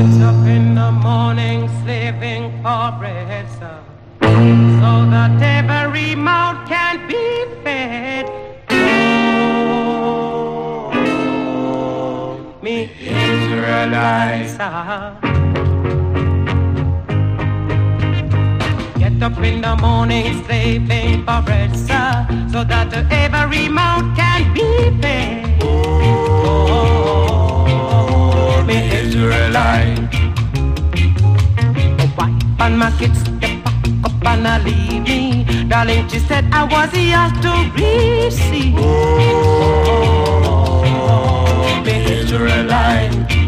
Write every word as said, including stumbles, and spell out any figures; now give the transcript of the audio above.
Up in the morning, slaving for bread, sir, so that every mouth can be fed. Oh, me Israelites, sir. Get up in the morning, slaving for bread, sir, so that every mouth can be fed. Oh, me Israelite. And my kids step up and I leave me. Darling, she said I was yours to receive. Oh, me Israelite.